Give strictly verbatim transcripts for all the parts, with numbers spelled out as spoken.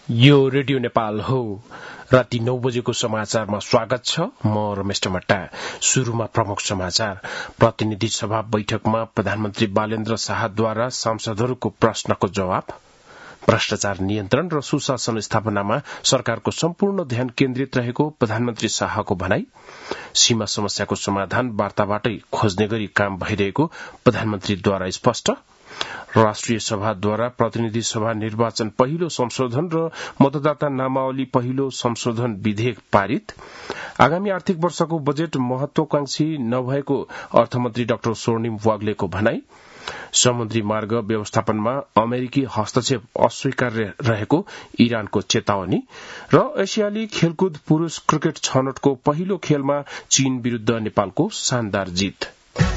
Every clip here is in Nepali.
यो रेडियो नेपाल हो। राति नौ बजेको समाचारमा स्वागत छ। म रमेश टमट्टा। शुरूमा प्रमुख समाचार। प्रतिनिधि सभा बैठकमा प्रधानमन्त्री बालेन्द्र शाहद्वारा सांसदहरूको प्रश्नको जवाब, भ्रष्टाचार नियन्त्रण र सुशासन स्थापनामा सरकारको सम्पूर्ण ध्यान केन्द्रित रहेको प्रधानमन्त्री शाहको भनाई, सीमा समस्याको समाधान वार्ताबाटै खोज्ने गरी काम भइरहेको प्रधानमन्त्रीद्वारा स्पष्ट, राष्ट्रिय सभाद्वारा प्रतिनिधि सभा निर्वाचन पहिलो संशोधन र मतदाता नामावली पहिलो संशोधन विधेयक पारित, आगामी आर्थिक वर्षको बजेट महत्वाकांक्षी नभएको अर्थमन्त्री डाक्टर स्वर्णिम वाग्लेको भनाई, समुद्री मार्ग व्यवस्थापनमा अमेरिकी हस्तक्षेप अस्वीकार्य रहेको इरानको चेतावनी र एसियाली खेलकुद पुरूष क्रिकेट छनौटको पहिलो खेलमा चीन विरूद्ध नेपालको शानदार जित।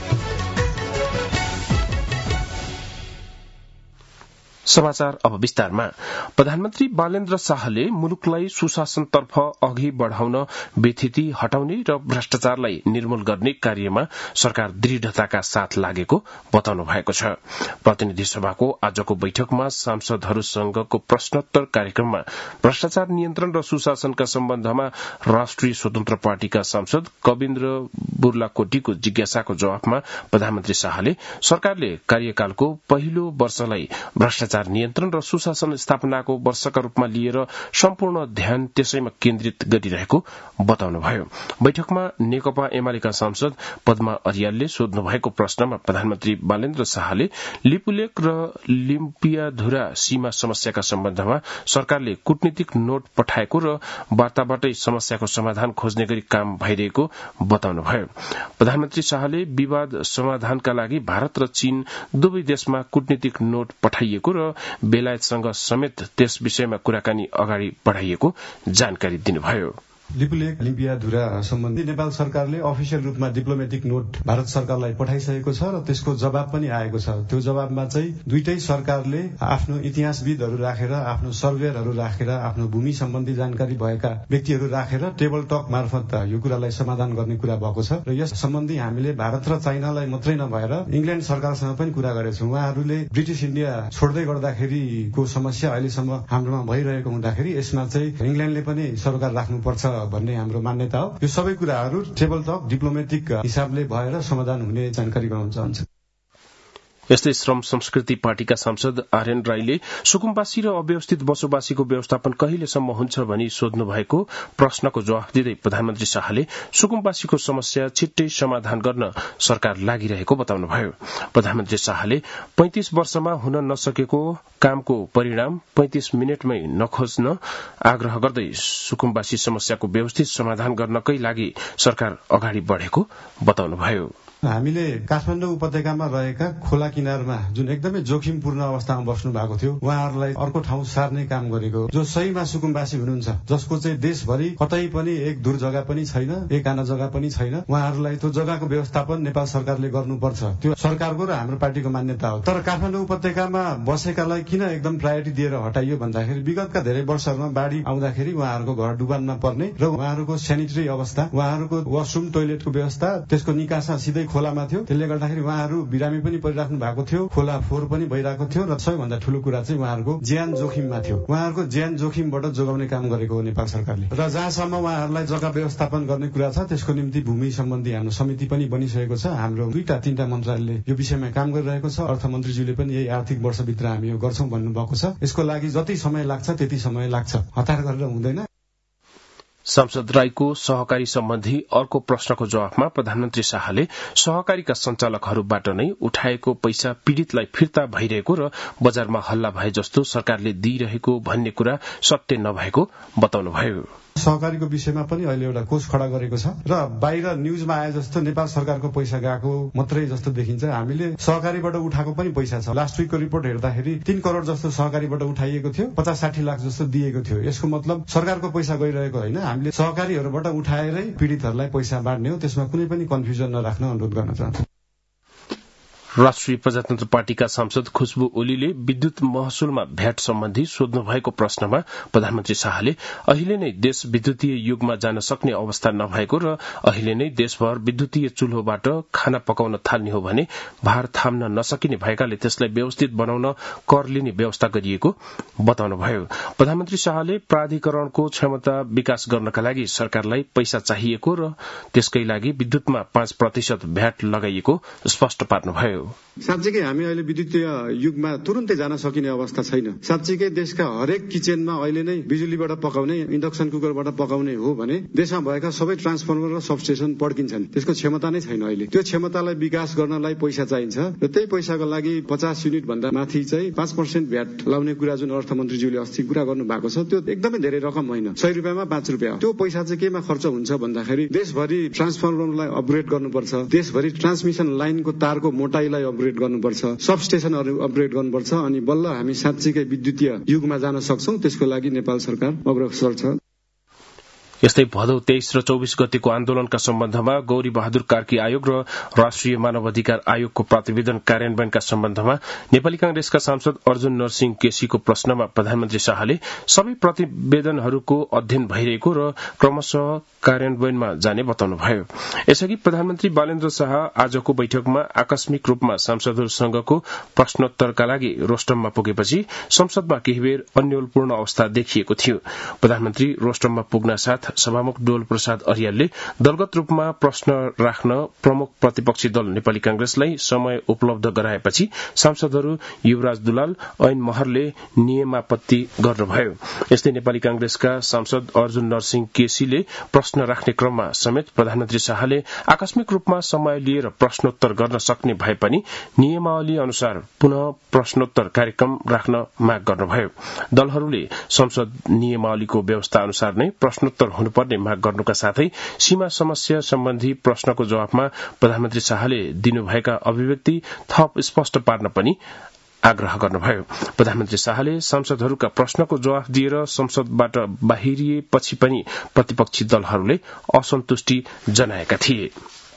समाचार अब विस्तारमा। प्रधानमन्त्री बालेन्द्र शाहले मुलुकलाई सुशासनतर्फ अघि बढ़ाउन, बेथिति हटाउने र भ्रष्टाचारलाई निर्मूल गर्ने कार्यमा सरकार दृढ़ताका साथ लागेको बताउनु भएको छ। प्रतिनिधि सभाको आजको बैठकमा सांसदहरूसँगको प्रश्नोत्तर कार्यक्रममा भ्रष्टाचार नियन्त्रण र सुशासनका सम्बन्धमा राष्ट्रिय स्वतन्त्र पार्टीका सांसद कविन्द्र बुर्लाकोटीको जिज्ञासाको जवाफमा प्रधानमन्त्री शाहले सरकारले कार्यकालको पहिलो वर्षलाई भ्रष्टाचार नियन्त्रण र सुशासन स्थापनाको वर्षका रूपमा लिएर सम्पूर्ण ध्यान त्यसैमा केन्द्रित गरिरहेको बताउनुभयो। बैठकमा नेकपा एमालेका सांसद पद्मा अर्यालले सोध्नु भएको प्रश्नमा प्रधानमन्त्री बालेन्द्र शाहले लिपुलेक र लिम्पियाधुरा सीमा समस्याका सम्बन्धमा सरकारले कूटनीतिक नोट पठाएको र वार्ताबाटै समस्याको समाधान खोज्ने गरी काम भइरहेको बताउनुभयो। प्रधानमन्त्री शाहले विवाद समाधानका लागि भारत र चीन दुवै देशमा कूटनीतिक नोट पठाइएको र बेलायतसँग समेत त्यस विषयमा कुराकानी अगाडि बढ़ाइएको जानकारी दिनुभयो। लिपुलेक लिम्पियाधुरा सम्बन्धी नेपाल सरकारले अफिसियल रूपमा डिप्लोमेटिक नोट भारत सरकारलाई पठाइसकेको छ र त्यसको जवाब पनि आएको छ। त्यो जवाबमा चाहिँ दुईटै सरकारले आफ्नो इतिहासविदहरू राखेर, आफ्नो सर्वेयरहरू राखेर, आफ्नो भूमि सम्बन्धी जानकारी भएका व्यक्तिहरू राखेर टेबल टक मार्फत यो कुरालाई समाधान गर्ने कुरा भएको छ र यस सम्बन्धी हामीले भारत र चाइनालाई मात्रै नभएर इंग्ल्याण्ड सरकारसँग पनि कुरा गरेछौं। उहाँहरूले ब्रिटिश इण्डिया छोड्दै गर्दाखेरिको समस्या अहिलेसम्म हाम्रोमा भइरहेको हुँदाखेरि यसमा चाहिँ इंग्ल्याण्डले पनि सरकार राख्नुपर्छ भन्ने हाम्रो मान्यता हो। यो सबै कुराहरू टेबल टक डिप्लोमेटिक हिसाबले भएर समाधान हुने जानकारी गराउन चाहन्छु। यस्तै श्रम संस्कृति पार्टीका सांसद आर्यन राईले सुकुम्बासी र अव्यवस्थित बसोबासीको व्यवस्थापन कहिलेसम्म हुन्छ भनी सोध्नु भएको प्रश्नको जवाफ दिँदै प्रधानमन्त्री शाहले सुकुम्बासीको समस्या छिट्टै समाधान गर्न सरकार लागिरहेको बताउनुभयो। प्रधानमन्त्री शाहले पैंतिस वर्षमा हुन नसकेको कामको परिणाम पैंतिस मिनटमै नखोज्न आग्रह गर्दै सुकुम्बासी समस्याको व्यवस्थित समाधान गर्नकै लागि सरकार अगाडि बढ़ेको बताउनुभयो। हामीले काठमाडौँ उपत्यकामा रहेका खोला किनारमा जुन एकदमै जोखिमपूर्ण अवस्थामा बस्नु भएको थियो, उहाँहरूलाई अर्को ठाउँ सार्ने काम गरेको, जो सहीमा सुकुम्बासी हुनुहुन्छ, जसको चाहिँ देशभरि कतै पनि एक दूर जग्गा पनि छैन, एक आना जग्गा पनि छैन, उहाँहरूलाई त्यो जग्गाको व्यवस्थापन नेपाल सरकारले गर्नुपर्छ। त्यो सरकारको र हाम्रो पार्टीको मान्यता हो। तर काठमाडौँ उपत्यकामा बसेकालाई किन एकदम प्रायोरिटी दिएर हटाइयो भन्दाखेरि विगतका धेरै वर्षहरूमा बाढ़ी आउँदाखेरि उहाँहरूको घर डुबानमा पर्ने र उहाँहरूको सेनिटरी अवस्था, उहाँहरूको वाशरूम टोयलेटको व्यवस्था, त्यसको निकासा सिधै खोलामा थियो। त्यसले गर्दाखेरि उहाँहरू बिरामी पनि परिराख्नु भएको थियो, खोला फोहोर पनि भइरहेको थियो र सबैभन्दा ठूलो कुरा चाहिँ उहाँहरूको ज्यान जोखिममा थियो। उहाँहरूको ज्यान जोखिमबाट जोगाउने काम गरेको हो नेपाल सरकारले। र जहाँसम्म उहाँहरूलाई जग्गा व्यवस्थापन गर्ने कुरा छ त्यसको निम्ति भूमि सम्बन्धी हाम्रो समिति पनि बनिसकेको छ। हाम्रो दुईटा तीनटा मन्त्रालयले यो विषयमा काम गरिरहेको छ। अर्थमन्त्रीज्यूले पनि यही आर्थिक वर्षभित्र हामी यो गर्छौं भन्नुभएको छ। यसको लागि जति समय लाग्छ त्यति समय लाग्छ, हतार गरेर हुँदैन। सांसद राईको सहकारी सम्बन्धी अर्को प्रश्नको जवाफमा प्रधानमन्त्री शाहले सहकारीका सञ्चालकहरूबाट नै उठाएको पैसा पीड़ितलाई फिर्ता भइरहेको र बजारमा हल्ला भए जस्तो सरकारले दिइरहेको भन्ने कुरा सत्य नभएको बताउनुभयो। सहकारीको विषयमा पनि अहिले एउटा कोष खडा गरेको छ र बाहिर न्यूजमा आए जस्तो नेपाल सरकारको पैसा गएको मात्रै जस्तो देखिन्छ। हामीले सहकारीबाट उठाएको पनि पैसा छ। लास्ट विकको रिपोर्ट हेर्दाखेरि तीन करोड़ जस्तो सहकारीबाट उठाइएको थियो, पचास साठी लाख जस्तो दिएको थियो। यसको मतलब सरकारको पैसा गइरहेको होइन, हामीले सहकारीहरूबाट उठाएरै पीड़ितहरूलाई पैसा बाँड्ने हो। त्यसमा कुनै पनि कन्फ्युजन नराख्न अनुरोध गर्न चाहन्छु। राष्ट्रिय प्रजातन्त्र पार्टीका सांसद खुशबु ओलीले विद्युत महसुलमा भ्याट सम्बन्धी सोध्नु भएको प्रश्नमा प्रधानमन्त्री शाहले अहिले नै देश विद्युतीय युगमा जान सक्ने अवस्था नभएको र अहिले नै देशभर विद्युतीय चुल्होबाट खाना पकाउन थाल्ने हो भने भार थाम्न नसकिने भएकाले त्यसलाई व्यवस्थित बनाउन कर लिने व्यवस्था गरिएको बताउनुभयो। प्रधानमन्त्री शाहले प्राधिकरणको क्षमता विकास गर्नका लागि सरकारलाई पैसा चाहिएको र त्यसकै लागि विद्युतमा पाँच प्रतिशत भ्याट लगाइएको स्पष्ट पार्नुभयो। साँच्चीकै हामी अहिले विद्युतीय युगमा तुरुन्तै जान सकिने अवस्था छैन। साँच्चीकै देशका हरेक किचनमा अहिले नै बिजुलीबाट पकाउने, इन्डक्सन कुकरबाट पकाउने हो भने देशमा भएका सबै ट्रान्सफर्मर र सबस्टेशन पड्किन्छन्। त्यसको क्षमता नै छैन। अहिले त्यो क्षमतालाई विकास गर्नलाई पैसा चाहिन्छ र त्यही पैसाको लागि पचास युनिट भन्दा माथि चाहिँ पाँच पर्सेन्ट भ्याट लाउने कुरा जुन अर्थमन्त्रीज्यूले अस्ति कुरा गर्नु भएको छ त्यो एकदमै धेरै रकम होइन। सय रुपियाँमा पाँच रुपियाँ त्यो पैसा चाहिँ केमा खर्च हुन्छ भन्दाखेरि देशभरि ट्रान्सफर्मरलाई अपग्रेड गर्नुपर्छ, देशभरि ट्रान्समिसन लाइनको तारको मोटाईलाई अपग्रेड गर्नुपर्छ, सब स्टेशनहरू अपग्रेड गर्नुपर्छ अनि बल्ल हामी साँच्चीकै विद्युतीय युगमा जान सक्छौं। त्यसको लागि नेपाल सरकार अग्रसर छ। यस्तै भदौ तेइस र चौबिस गतिको आन्दोलनका सम्बन्धमा गौरी बहादुर कार्की आयोग र राष्ट्रिय मानवाधिकार आयोगको प्रतिवेदन कार्यान्वयनका सम्बन्धमा नेपाली कांग्रेसका सांसद अर्जुन नरसिंह केसीको प्रश्नमा प्रधानमन्त्री शाहले सबै प्रतिवेदनहरूको अध्ययन भइरहेको र क्रमशः कार्यान्वयनमा जाने बताउनुभयो। यसअघि प्रधानमन्त्री बालेन्द्र शाह आजको बैठकमा आकस्मिक रूपमा सांसदहरूसँगको प्रश्नोत्तरका लागि रोस्टममा पुगेपछि संसदमा केही बेर अन्योलपूर्ण अवस्था देखिएको थियो। प्रधानमन्त्री रोस्टममा पुग्न साथ सभामुख डोल प्रसाद अर्यालले दलगत रूपमा प्रश्न राख्न प्रमुख प्रतिपक्षी दल नेपाली कांग्रेसलाई समय उपलब्ध गराएपछि सांसदहरू युवराज दुलाल, ऐन महरले नियमापत्ति गर्नुभयो। यस्तै नेपाली कांग्रेसका सांसद अर्जुन नरसिंह केसीले प्रश्न राख्ने क्रममा समेत प्रधानमन्त्री शाहले आकस्मिक रूपमा समय लिएर प्रश्नोत्तर गर्न सक्ने भए पनि नियमावली अनुसार पुनः प्रश्नोत्तर कार्यक्रम राख्न माग गर्नुभयो। दलहरूले संसद नियमावलीको व्यवस्था अनुसार नै प्रश्नोत्तर हुनुपर्ने माग गर्नुका साथै सीमा समस्या सम्बन्धी प्रश्नको जवाफमा प्रधानमन्त्री शाहले दिनुभएका अभिव्यक्ति थप स्पष्ट पार्न पनि आग्रह गर्नुभयो। प्रधानमन्त्री शाहले सांसदहरूका प्रश्नको जवाफ दिएर संसदबाट बाहिरिएपछि पनि प्रतिपक्षी दलहरूले असन्तुष्टि जनाएका थिए।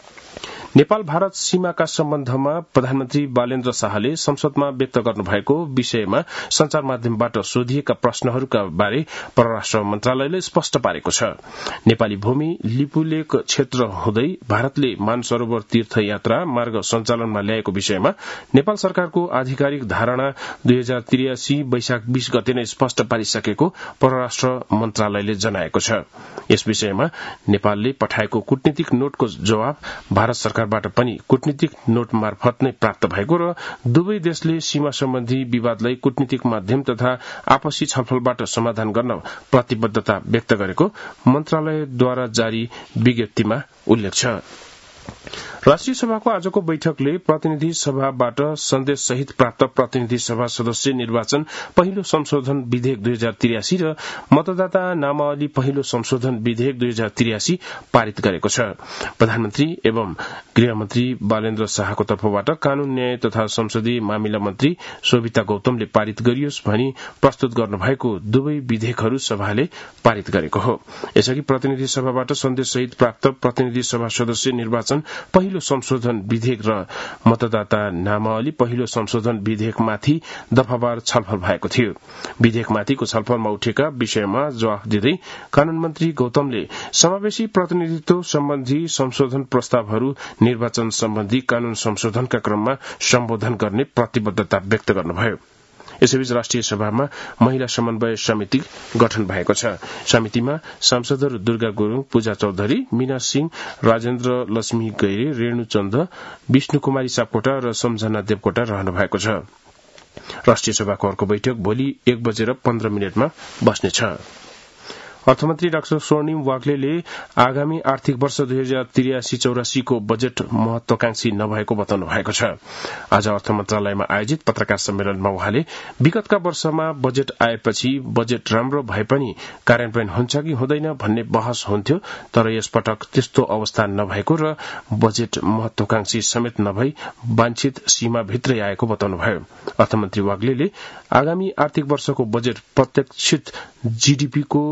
नेपाल भारत सीमाका सम्बन्धमा प्रधानमन्त्री बालेन्द्र शाहले संसदमा व्यक्त गर्नुभएको विषयमा संचार माध्यमबाट सोधिएका प्रश्नहरूका बारे परराष्ट्र मन्त्रालयले स्पष्ट पारेको छ। नेपाली भूमि लिपुलेक क्षेत्र हुँदै भारतले मानसरोवर तीर्थयात्रा मार्ग सञ्चालनमा ल्याएको विषयमा नेपाल सरकारको आधिकारिक धारणा दुई हजार त्रियासी वैशाख बीस गते नै स्पष्ट पारिसकेको परराष्ट्र मन्त्रालयले जनाएको छ। यस विषयमा नेपालले पठाएको कूटनीतिक नोटको जवाब भारत सरकार बाट पनि कूटनीतिक नोट मार्फत नै प्राप्त भएको र दुवै देशले सीमा सम्बन्धी विवादलाई कूटनीतिक माध्यम तथा आपसी छलफलबाट समाधान गर्न प्रतिबद्धता व्यक्त गरेको मन्त्रालयद्वारा जारी विज्ञप्तिमा उल्लेख छ। राष्ट्रिय सभाको आजको बैठकले प्रतिनिधि सभाबाट सन्देश सहित प्राप्त प्रतिनिधि सभा सदस्य निर्वाचन पहिलो संशोधन विधेयक दुई हजार त्रियासी र मतदाता नामावली पहिलो संशोधन विधेयक दुई हजार त्रियासी पारित गरेको छ। प्रधानमन्त्री एवं गृहमन्त्री बालेन्द्र शाहको तर्फबाट कानून न्याय तथा संसदीय मामिला मन्त्री शोभिता गौतमले पारित गरियोस् भनी प्रस्तुत गर्नुभएको दुवै विधेयकहरू सभाले पारित गरेको हो। यसअघि प्रतिनिधि सभाबाट सन्देश सहित प्राप्त प्रतिनिधि सभा सदस्य निर्वाचन पहिलो संशोधन विधेयक र मतदाता नामावली पहिलो संशोधन विधेयकमाथि दफावार छलफल भएको थियो। विधेयकमाथिको छलफलमा उठेका विषयमा जवाफ दिँदै कानून मन्त्री गौतमले समावेशी प्रतिनिधित्व सम्बन्धी संशोधन प्रस्तावहरू निर्वाचन सम्बन्धी कानून संशोधनका क्रममा सम्बोधन गर्ने प्रतिबद्धता व्यक्त गर्नुभयो। यसैबीच राष्ट्रिय सभामा महिला समन्वय समिति गठन भएको छ। समितिमा सांसदहरू दुर्गा गुरूङ, पूजा चौधरी, मीना सिंह, राजेन्द्र लक्ष्मी गैरे, रेणु चन्द, विष्णु कुमारी सापकोटा र सम्झना देवकोटा रहनु भएको छ। राष्ट्रिय सभाको अर्को बैठक भोलि एक बजेर पन्ध्र मिनटमा बस्नेछ। अर्थमन्त्री डाक्टर स्वर्णिम वाग्लेले आगामी आर्थिक वर्ष दुई हजार त्रियासी चौरासीको बजेट महत्वाकांक्षी नभएको बताउनु भएको छ। आज अर्थ मन्त्रालयमा आयोजित पत्रकार सम्मेलनमा उहाँले विगतका वर्षमा बजेट आएपछि बजेट राम्रो भए पनि कार्यान्वयन हुन्छ कि हुँदैन भन्ने बहस हुन्थ्यो, तर यसपटक त्यस्तो अवस्था नभएको र बजेट महत्वाकांक्षी समेत नभई वाञ्छित सीमाभित्रै आएको बताउनुभयो। अर्थमन्त्री वाग्लेले आगामी आर्थिक वर्षको बजेट प्रत्याशित जीडीपीको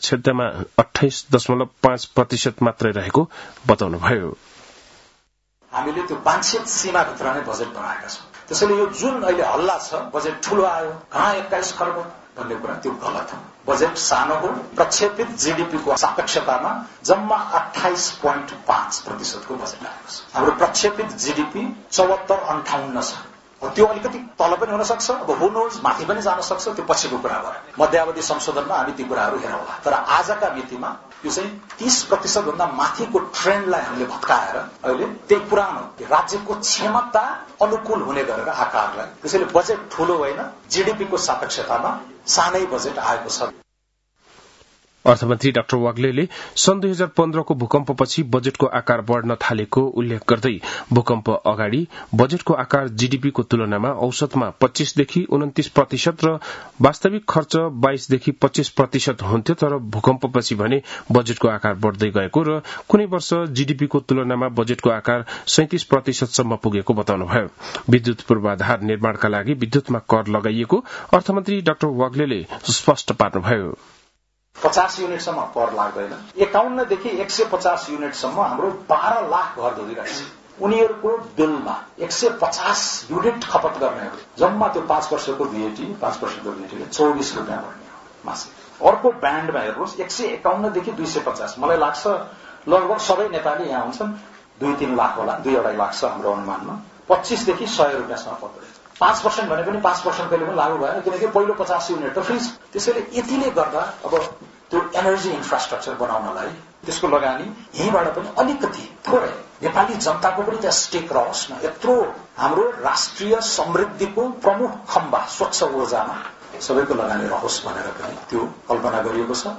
सापेक्षतामा अठाइस दशमलव पाँच प्रतिशत मात्रै रहेको बताउनुभयो। हामीले त्यो वाञ्छित सीमाभित्र नै बजेट बनाएका छौँ। त्यसैले यो जुन अहिले हल्ला छ बजेट ठूलो आयो कहाँ एक्काइस खर्ब भन्ने कुरा त्यो गलत हो। बजेट सानो हो। प्रक्षेपित जीडीपीको सापेक्षतामा जम्मा अट्ठाइस पोइन्ट पाँच प्रतिशतको बजेट आएको छ। हाम्रो प्रक्षेपित जीडीपी चौहत्तर अन्ठाउन्न छ। त्यो अलिकति तल पनि हुन सक्छ, अब हु नोज माथि पनि जान सक्छ, त्यो पछिको कुरा भयो। मध्यावधि संशोधनमा हामी ती कुराहरू हेरौँला। तर आजका मितिमा यो चाहिँ तीस प्रतिशत भन्दा माथिको ट्रेन्डलाई हामीले भत्काएर अहिले त्यही पुरानो राज्यको क्षमता अनुकूल हुने गरेर आकारलाई, त्यसैले बजेट ठूलो होइन, जीडीपीको सापेक्षतामा सानै बजेट आएको छ। अर्थमन्त्री डाक्टर वाग्लेले सन् दुई हजार पन्ध्रको भूकम्पपछि बजेटको आकार बढ़न थालेको उल्लेख गर्दै भूकम्प अगाडि बजेटको आकार जीडीपीको तुलनामा औसतमा पच्चीसदेखि उन्तिस प्रतिशत र वास्तविक खर्च बाइसदेखि पच्चीस प्रतिशत हुन्थ्यो, तर भूकम्पपछि भने बजेटको आकार बढ़दै गएको र कुनै वर्ष जीडीपीको तुलनामा बजेटको आकार सैंतिस प्रतिशतसम्म पुगेको बताउनुभयो। विद्युत पूर्वाधार निर्माणका लागि विद्युतमा कर लगाइएको अर्थमन्त्री डाक्टर वाग्लेले स्पष्ट पार्नुभयो। पचास युनिटसम्म कर लाग्दैन। एकाउन्नदेखि एक सय पचास युनिटसम्म हाम्रो बाह्र लाख घर धोइरहेको छ। उनीहरूको बिलमा एक सय पचास युनिट खपत गर्ने हो। जम्मा त्यो पाँच वर्षको भीएटी पाँच वर्षको भीएटीले चौबिस रुपियाँ बढ्ने हो मासिक। अर्को ब्यान्डमा हेर्नुहोस् एक सय एकाउन्नदेखि दुई सय पचास मलाई लाग्छ लगभग सबै नेपाली यहाँ हुन्छन् दुई तीन लाख होला, दुई अढाई लाख छ हाम्रो अनुमानमा। पच्चीसदेखि सय रुपियाँसम्म पर्दो रहेछ। पाँच पर्सेन्ट भने पनि पाँच पर्सेन्ट कहिले पनि लागू भएन, किनकि पहिलो पचास युनिट त फ्री छ। त्यसैले यतिले गर्दा अब त्यो एनर्जी इन्फ्रास्ट्रक्चर बनाउनलाई त्यसको लगानी यहीँबाट पनि अलिकति थोरै नेपाली जनताको पनि त्यहाँ स्टेक रहोस् न। यत्रो हाम्रो राष्ट्रिय समृद्धिको प्रमुख खम्बा स्वच्छ ऊर्जामा सबैको लगानी रहोस् भनेर पनि त्यो कल्पना गरिएको छ।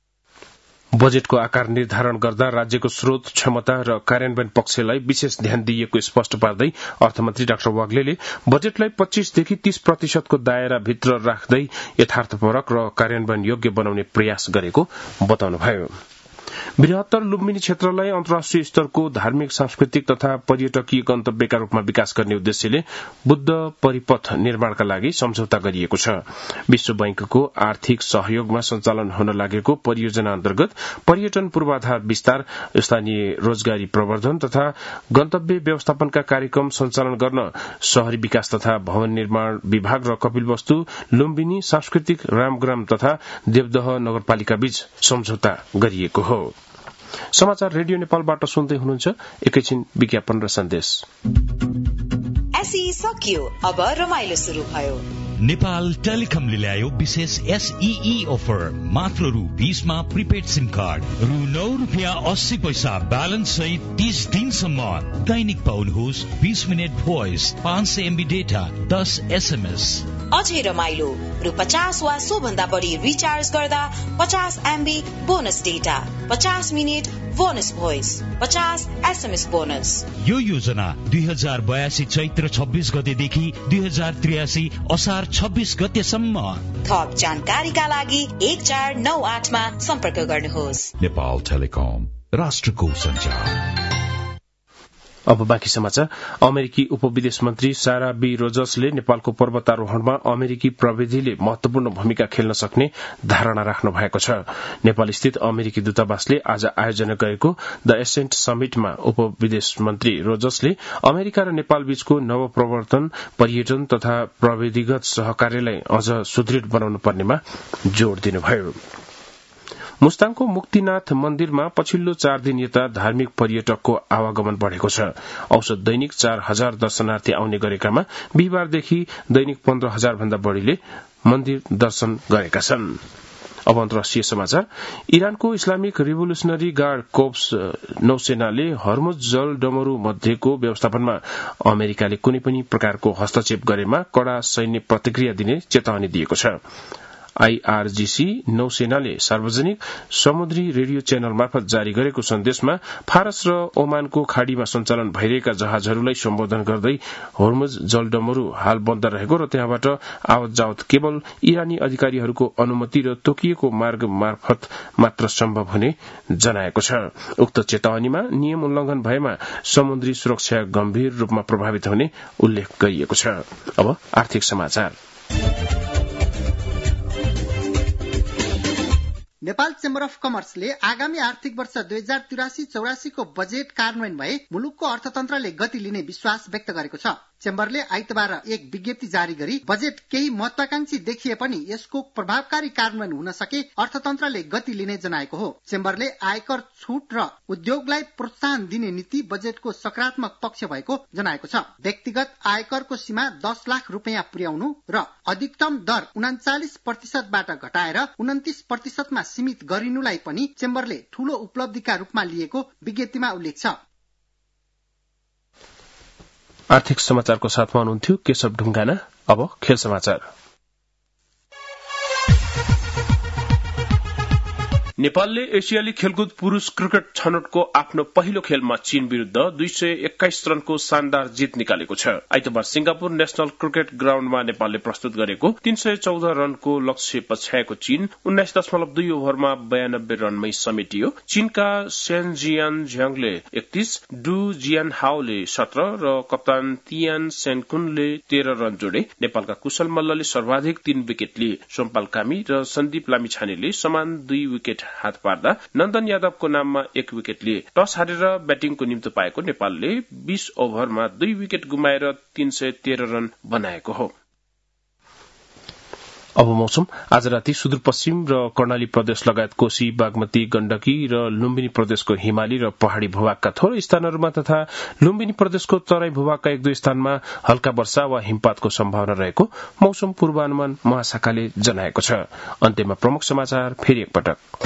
बजेटको आकार निर्धारण गर्दा राज्यको स्रोत क्षमता र कार्यान्वयन पक्षलाई विशेष ध्यान दिइएको स्पष्ट पार्दै अर्थमन्त्री डाक्टर वाग्लेले बजेटलाई पच्चीसदेखि तीस प्रतिशतको दायराभित्र राख्दै यथार्थपरक र कार्यान्वयन योग्य बनाउने प्रयास गरेको बताउनुभयो। बृहत्तर लुम्बिनी क्षेत्रलाई अन्तर्राष्ट्रिय स्तरको धार्मिक, सांस्कृतिक तथा पर्यटकीय गन्तव्यका रूपमा विकास गर्ने उद्देश्यले बुद्ध परिपथ निर्माणका लागि सम्झौता गरिएको छ। विश्व बैंकको आर्थिक सहयोगमा सञ्चालन हुन लागेको परियोजना अन्तर्गत पर्यटन पूर्वाधार विस्तार, स्थानीय रोजगारी प्रवर्धन तथा गन्तव्य व्यवस्थापनका कार्यक्रम सञ्चालन गर्न शहरी विकास तथा भवन निर्माण विभाग र कपिलवस्तु, लुम्बिनी, सांस्कृतिक, रामग्राम तथा देवदह नगरपालिका बीच सम्झौता गरिएको हो। समाचार रेडियो नेपालबाट सुन्दै हुनुहुन्छ। एकैछिन विज्ञापन र सन्देश। एसई सकियो, अब रमाइलो शुरू भयो। नेपाल टेलिकमले ल्यायो विशेष एसईई अफर। मात्र रु बीसमा प्रिपेड सिम कार्ड, रु नौ रुपियाँ अस्सी पैसा ब्यालेन्स सहित तीस दिनसम्म दैनिक पाउनुहोस् बीस मिनट भोइस, पाँच सय एमबी डेटा, दस एसएमएस। अझै रमाइलो, रु पचास वा सो भन्दा बढी रिचार्ज गर्दा पचास एमबी बोनस डेटा, पचास मिनट बोनस भोइस, पचास एसएमएस बोनस। यो योजना दुई हजार बयासी चैत्र छब्बीस गतेदेखि दुई हजार त्रियासी असार छब्बीस गतेसम्म। थप जानकारीका लागि एक चार नौ आठमा सम्पर्क गर्नुहोस्। नेपाल टेलिकम, राष्ट्रको सञ्चार। अब बाँकी समाचार। अमेरिकी उपविदेश मन्त्री सारा बी रोजर्सले नेपालको पर्वतारोहणमा अमेरिकी प्रविधिले महत्वपूर्ण भूमिका खेल्न सक्ने धारणा राख्नु भएको छ। नेपाल स्थित अमेरिकी दूतावासले आज आयोजना गरेको द एसेन्ट समिटमा उपविदेश मन्त्री रोजर्सले अमेरिका र नेपाल बीचको नवप्रवर्तन, पर्यटन तथा प्रविधिगत सहकार्यलाई अझ सुदृढ़ बनाउनु पर्नेमा जोड़ दिनुभयो। मुस्ताङको मुक्तिनाथ मन्दिरमा पछिल्लो चार दिन यता धार्मिक पर्यटकको आवागमन बढ़ेको छ। औसत दैनिक चार हजार दर्शनार्थी आउने गरेकामा बिहिबारदेखि दैनिक पन्ध्र हजार भन्दा बढ़ीले मन्दिर दर्शन गरेका छन्। अब अन्तर्राष्ट्रिय समाचार। इरानको इस्लामिक रिभोल्युशनरी गार्ड कोप्स नौसेनाले हर्मुज जल डमरू मध्येको व्यवस्थापनमा अमेरिकाले कुनै पनि प्रकारको हस्तक्षेप गरेमा कड़ा सैन्य प्रतिक्रिया दिने चेतावनी दिएको छ। आईआरजीसी नौसेनाले सार्वजनिक समुद्री रेडियो च्यानल मार्फत जारी गरेको सन्देशमा फारस र ओमानको खाड़ीमा सञ्चालन भइरहेका जहाजहरूलाई सम्बोधन गर्दै हर्मुज जलडमरू हाल बन्द रहेको र त्यहाँबाट आवत जावत केवल इरानी अधिकारीहरूको अनुमति र तोकिएको मार्ग मार्फत मात्र सम्भव हुने जनाएको छ। उक्त चेतावनीमा नियम उल्लंघन भएमा समुद्री सुरक्षा गम्भीर रूपमा प्रभावित हुने उल्लेख गरिएको छ। अब आर्थिक समाचार। नेपाल चेम्बर अफ कमर्सले आगामी आर्थिक वर्ष दुई हजार तिरासी चौरासी को बजेट कार्यान्वयन भए मुलुकको अर्थतन्त्रले गति लिने विश्वास व्यक्त गरेको छ। चेम्बरले आइतबार एक विज्ञप्ति जारी गरी बजेट केही महत्वाकांक्षी देखिए पनि यसको प्रभावकारी कार्यान्वयन हुन सके अर्थतन्त्रले गति लिने जनाएको हो। चेम्बरले आयकर छूट र उद्योगलाई प्रोत्साहन दिने नीति बजेटको सकारात्मक पक्ष भएको जनाएको छ। व्यक्तिगत आयकरको सीमा दस लाख रुपियाँ पुर्याउनु र अधिकतम दर उनाचालिस प्रतिशतबाट घटाएर उन्तिस प्रतिशतमा सीमित गरिनुलाई पनि चेम्बरले ठूलो उपलब्धिका रूपमा लिएको विज्ञप्तिमा उल्लेख छ। आर्थिक समाचारको साथमा हुनुहुन्थ्यो केशव ढुङ्गाना। अब खेल समाचार। नेपालले एसियाली खेलकुद पुरूष क्रिकेट छनौटको आफ्नो पहिलो खेलमा चीन विरूद्ध दुई सय एक्काइस रनको शानदार जित निकालेको छ। आइतबार सिंगापुर नेशनल क्रिकेट ग्राउण्डमा नेपालले प्रस्तुत गरेको तीन सय चौध रनको लक्ष्य पछ्याएको चीन उन्नाइस दशमलव दुई ओभरमा बयानब्बे रनमै समेटियो। चीनका सेन जियान झ्याङले एकतीस, डु जियान हाओले सत्र र कप्तान तियान सेनकुनले तेह्र रन जोडे। नेपालका कुशल मल्लले सर्वाधिक तीन विकेट लिए। सोमपाल कामी र सन्दीप लामिछानेले समान दुई विकेट हात पार्दा नन्दन यादवको नाममा एक विकेट लिए। टस हारेर ब्याटिङको निम्तो पाएको नेपालले बीस ओभरमा दुई विकेट गुमाएर तीन सय तेह्र रन बनाएको हो। अब मौसम। आज राति सुदूरपश्चिम र कर्णाली प्रदेश लगायत कोशी, बागमती, गण्डकी र लुम्बिनी प्रदेशको हिमाली र पहाड़ी भूभागका थोरै स्थानहरूमा तथा लुम्बिनी प्रदेशको तराई भूभागका एक दुई स्थानमा हल्का वर्षा वा हिमपातको सम्भावना रहेको मौसम पूर्वानुमान महाशाखाले जनाएको छ। अन्त्यमा प्रमुख समाचार फेरि एकपटक।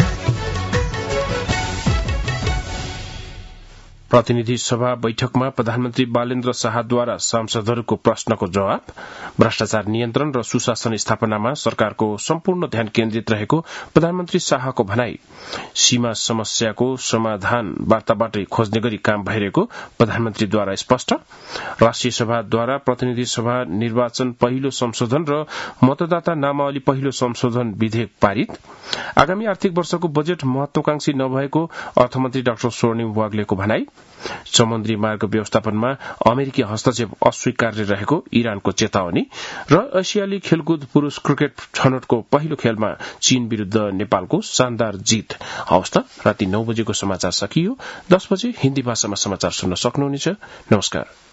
प्रतिनिधि सभा बैठकमा प्रधानमन्त्री बालेन्द्र शाहद्वारा सांसदहरूको प्रश्नको जवाब। भ्रष्टाचार नियन्त्रण र सुशासन स्थापनामा सरकारको सम्पूर्ण ध्यान केन्द्रित रहेको प्रधानमन्त्री शाहको भनाई। सीमा समस्याको समाधान वार्ताबाटै खोज्ने गरी काम भइरहेको प्रधानमन्त्रीद्वारा स्पष्ट। राष्ट्रिय सभाद्वारा प्रतिनिधि सभा निर्वाचन पहिलो संशोधन र मतदाता नामावली पहिलो संशोधन विधेयक पारित। आगामी आर्थिक वर्षको बजेट महत्वाकांक्षी नभएको अर्थमन्त्री डाक्टर स्वर्णिम वाग्लेको भनाई। समुद्री मार्ग व्यवस्थापनमा अमेरिकी हस्तक्षेप अस्वीकार्य रहेको इरानको चेतावनी र एसियाली खेलकुद पुरूष क्रिकेट छनौटको पहिलो खेलमा चीन विरूद्ध नेपालको शानदार जित। हवस् त, राति नौ बजेको समाचार सकियो। दस बजे हिन्दी भाषामा समाचार सुन्न सक्नुहुनेछ। नमस्कार।